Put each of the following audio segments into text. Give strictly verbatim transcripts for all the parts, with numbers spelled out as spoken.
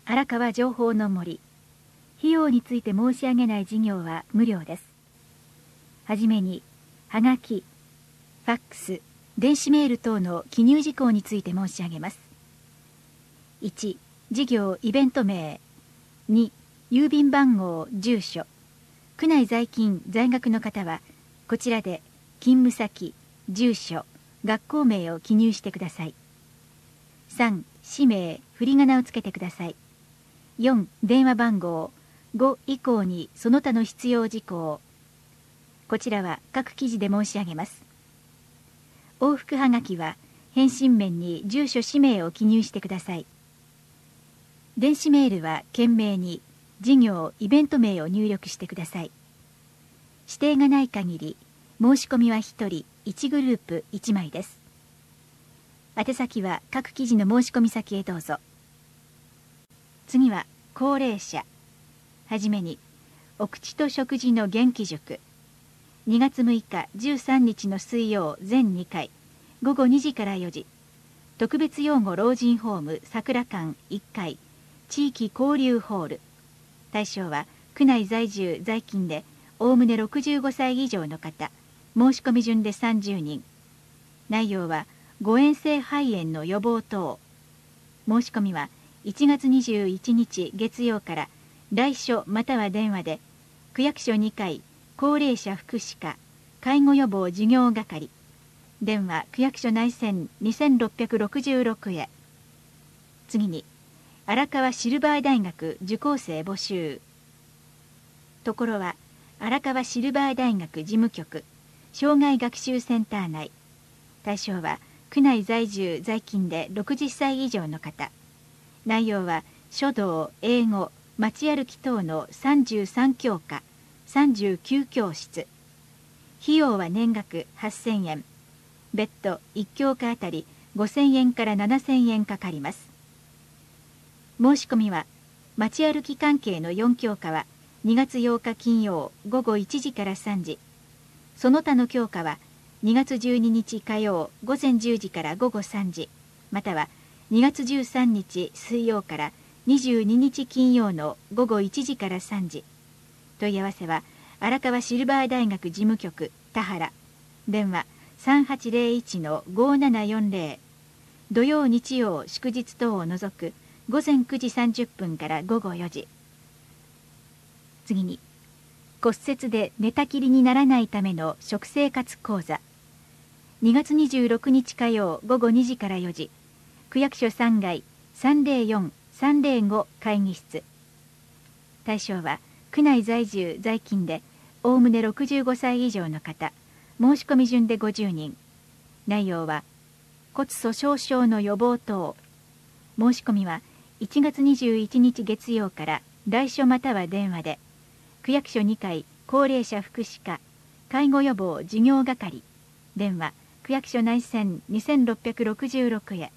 荒川情報の森。費用について申し上げない事業は無料です。はじめに、はがき、ファックス、電子メール等の記入事項について申し上げます。いち、事業イベント名。に、郵便番号、住所。区内在勤在学の方はこちらで勤務先、住所、学校名を記入してください。さん、氏名、振り仮名をつけてください。よん、電話番号。ご以降にその他の必要事項。こちらは各記事で申し上げます。往復はがきは返信面に住所氏名を記入してください。電子メールは件名に事業イベント名を入力してください。指定がない限り申し込みはひとりいちグループいちまいです。宛先は各記事の申し込み先へどうぞ。次は高齢者。はじめにお口と食事の元気塾。にがつむいかじゅうさんにちの水曜全にかい、ごごにじからよじ。特別養護老人ホーム桜館いっかい、地域交流ホール。対象は区内在住在勤でおおむねろくじゅうごさい以上の方。申し込み順でさんじゅうにん。内容は誤嚥性肺炎の予防等。申し込みはいちがつにじゅういちにち月曜から来所または電話で区役所にかい高齢者福祉課介護予防事業係。電話区役所内線にせんろっぴゃくろくじゅうろくへ。次に荒川シルバー大学受講生募集。ところは荒川シルバー大学事務局障害学習センター内。対象は区内在住在勤でろくじゅっさい以上の方。内容は書道、英語、街歩き等のさんじゅうさんきょうか、さんじゅうきゅうきょうしつ。費用は年額はっせんえん。別途いっきょうかあたりごせんえんからななせんえんかかります。申し込みは街歩き関係のよんきょうかはにがつようか金曜ごごいちじからさんじ。その他の教科はにがつじゅうににち火曜ごぜんじゅうじからごごさんじ、またはにがつじゅうさんにち水曜からにじゅうににち金曜のごごいちじからさんじ。問い合わせは荒川シルバー大学事務局田原。電話さんはちゼロいちのごななよんゼロ。土曜日曜祝日等を除くごぜんくじさんじゅっぷんからごごよじ。次に骨折で寝たきりにならないための食生活講座。にがつにじゅうろくにち火曜ごごにじからよじ。区役所さんがい さんぜろよんさんぜろご 会議室。対象は区内在住在勤でおおむねろくじゅうごさい以上の方。申し込み順でごじゅうにん。内容は骨粗しょう症の予防等。申し込みはいちがつにじゅういちにち月曜から来所または電話で区役所にかい高齢者福祉課介護予防事業係。電話区役所内線にせんろっぴゃくろくじゅうろくへ。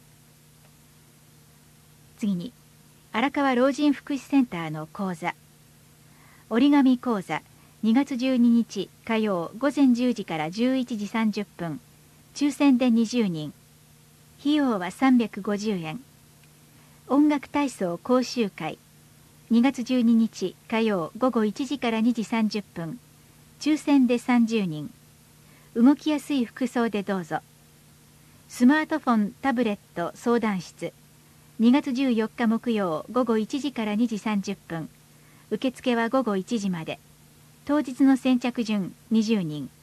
次に荒川老人福祉センターの講座。折り紙講座。にがつじゅうににち火曜ごぜんじゅうじからじゅういちじさんじゅっぷん。抽選でにじゅうにん。費用はさんびゃくごじゅうえん。音楽体操講習会。にがつじゅうににち火曜ごごいちじからにじさんじゅっぷん。抽選でさんじゅうにん。動きやすい服装でどうぞ。スマートフォン、タブレット相談室。にがつじゅうよっか木曜ごごいちじからにじさんじゅっぷん。受付はごごいちじまで。当日の先着順にじゅうにん。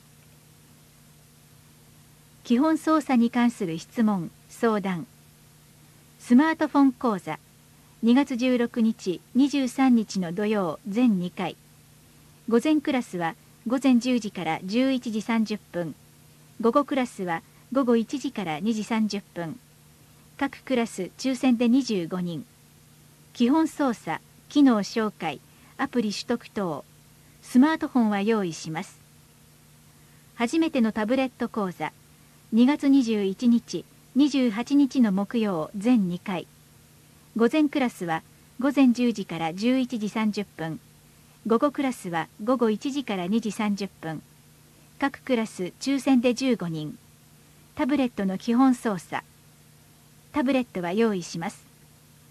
基本操作に関する質問、相談。スマートフォン講座。にがつじゅうろくにち、にじゅうさんにちの土曜全にかい。午前クラスはごぜんじゅうじからじゅういちじさんじゅっぷん。午後クラスはごごいちじからにじさんじゅっぷん。各クラス抽選でにじゅうごにん。基本操作、機能紹介、アプリ取得等。スマートフォンは用意します。初めてのタブレット講座。にがつにじゅういちにち、にじゅうはちにちの木曜全にかい。午前クラスはごぜんじゅうじからじゅういちじさんじゅっぷん。午後クラスはごごいちじからにじさんじゅっぷん。各クラス抽選でじゅうごにん。タブレットの基本操作。タブレットは用意します。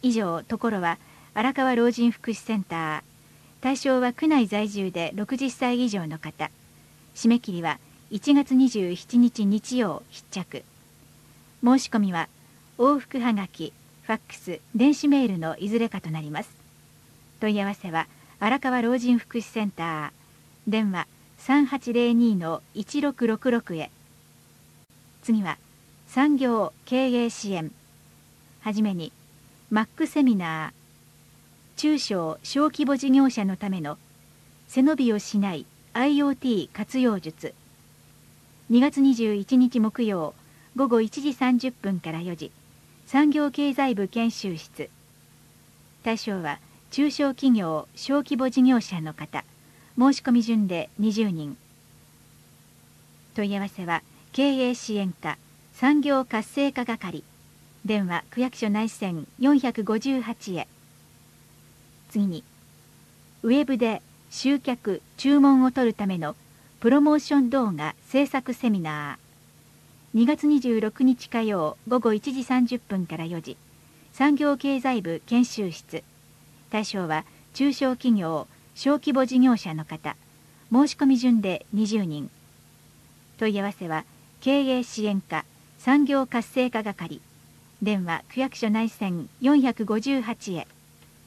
以上、ところは荒川老人福祉センター。対象は区内在住でろくじゅっさい以上の方。締め切りはいちがつにじゅうしちにち日曜必着。申し込みは往復はがき、ファックス、電子メールのいずれかとなります。問い合わせは荒川老人福祉センター。電話 さんはちゼロに のいちろくろくろく へ。次は産業経営支援。はじめにマックセミナー、中小小規模事業者のための背伸びをしない アイオーティー 活用術。にがつにじゅういちにち木曜午後いちじさんじゅっぷんからよじ、産業経済部研修室。対象は中小企業小規模事業者の方。申し込み順でにじゅうにん。問い合わせは経営支援課産業活性化係。電話区役所内線よんごはちへ。次にウェブで集客注文を取るためのプロモーション動画制作セミナー。にがつにじゅうろくにち火曜午後いちじさんじゅっぷんからよじ、産業経済部研修室。対象は中小企業小規模事業者の方。申し込み順でにじゅうにん。問い合わせは経営支援課産業活性化係。電話区役所内線よんごはちへ。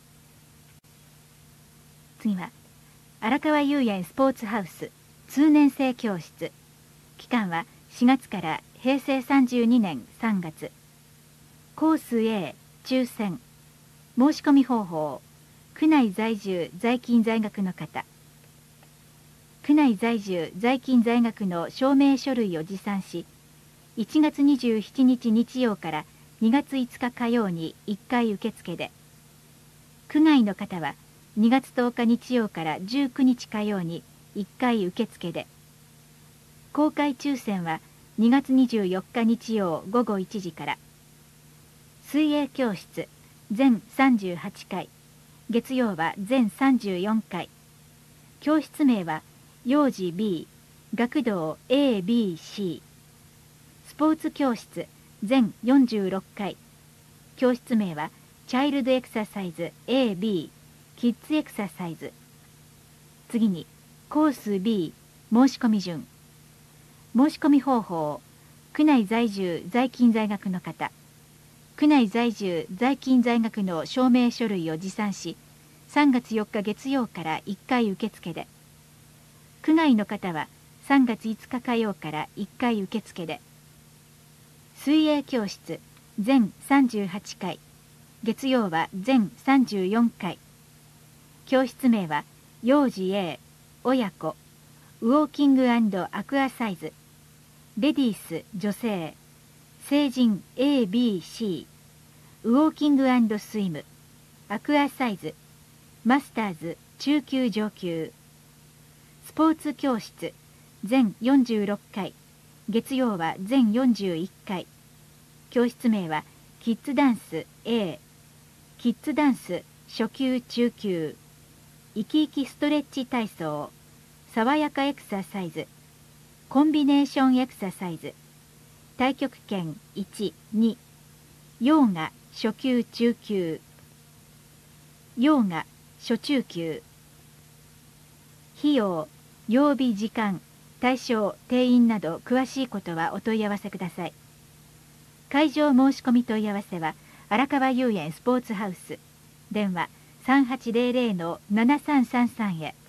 次は荒川遊園スポーツハウス通年生教室。期間はしがつからへいせいさんじゅうにねんさんがつ。コース A 抽選。申し込み方法。区内在住在勤在学の方。区内在住在勤在学の証明書類を持参し、いちがつにじゅうしちにち日曜からにがついつか火曜にいっかい受付で、区外の方はにがつとおか日曜からじゅうくにち火曜にいっかい受付で、公開抽選はにがつにじゅうよっか日曜午後いちじから。水泳教室全さんじゅうはちかい、月曜は全さんじゅうよんかい。教室名は幼児 B、学童 エービーシー。スポーツ教室全よんじゅうろっかい。教室名はチャイルドエクササイズ エービー、キッズエクササイズ。次にコース B 申し込み順。申し込み方法。区内在住在勤在学の方。区内在住在勤在学の証明書類を持参し、さんがつよっか月曜からいっかい受付で、区外の方はさんがついつか火曜からいっかい受付で。水泳教室全さんじゅうはちかい、月曜は全さんじゅうよんかい。教室名は幼児 A、親子、ウォーキング&アクアサイズ、レディース女性、成人 エービーシー、ウォーキング&スイム、アクアサイズ、マスターズ中級上級。スポーツ教室全よんじゅうろっかい、月曜は全よんじゅういっかい。教室名はキッズダンス A、キッズダンス初級中級、生き生きストレッチ体操、爽やかエクササイズ、コンビネーションエクササイズ、太極拳いち、に、ヨーガ初級中級、ヨーガ初中級。費用、曜日時間、対象、定員など詳しいことはお問い合わせください。会場申し込み問い合わせは荒川遊園スポーツハウス。電話 さんはちゼロゼロのななさんさんさん へ。